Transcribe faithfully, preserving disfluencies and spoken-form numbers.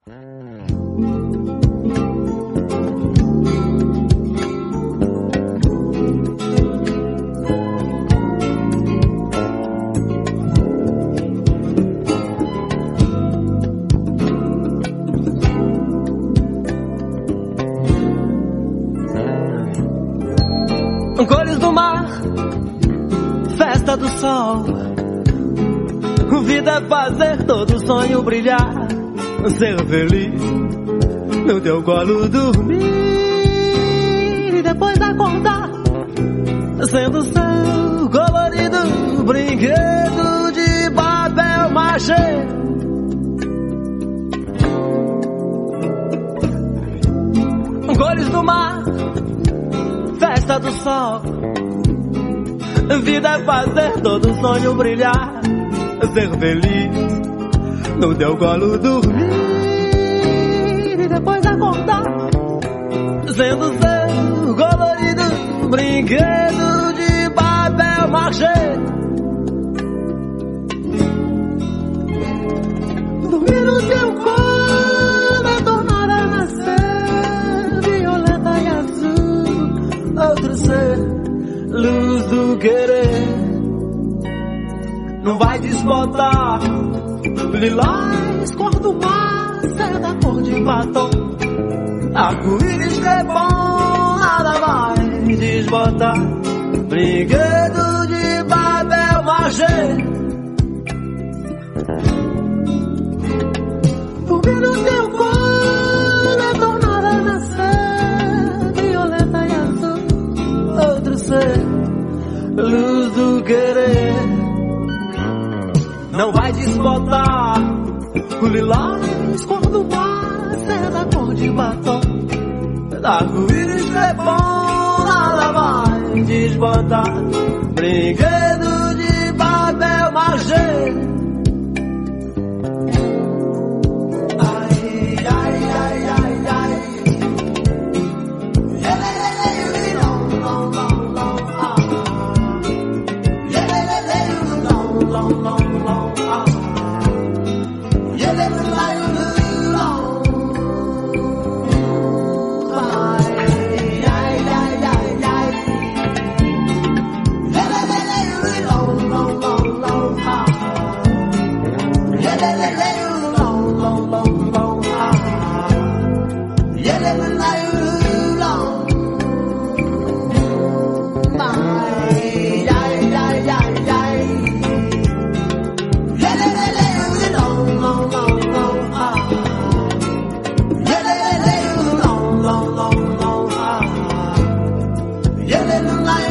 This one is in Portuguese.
Cores do mar, festa do sol. Vida é fazer todo sonho brilhar, ser feliz, no teu colo dormir e depois acordar, sendo seu colorido brinquedo de papel machê. Cores do mar, festa do sol. Vida é fazer todo sonho brilhar, ser feliz, no teu colo dormir e depois acordar, sendo seu colorido brinquedo de papel machê. Dormir no seu colo é tornar a nascer violeta e azul, outro ser, luz do querer. Não vai desbotar lilás, cor do mar, seda cor de batom. Arco-íris é bom, nada vai desbotar brinquedo de papel machê. Dormir no teu colo é tornar a nascer violeta e azul, outro ser, luz do querer. Não vai desbotar o lilás, cor do mar, seda cor de batom. Arco-íris é bom, nada vai desbotar brinquedo de papel machê. Yeah,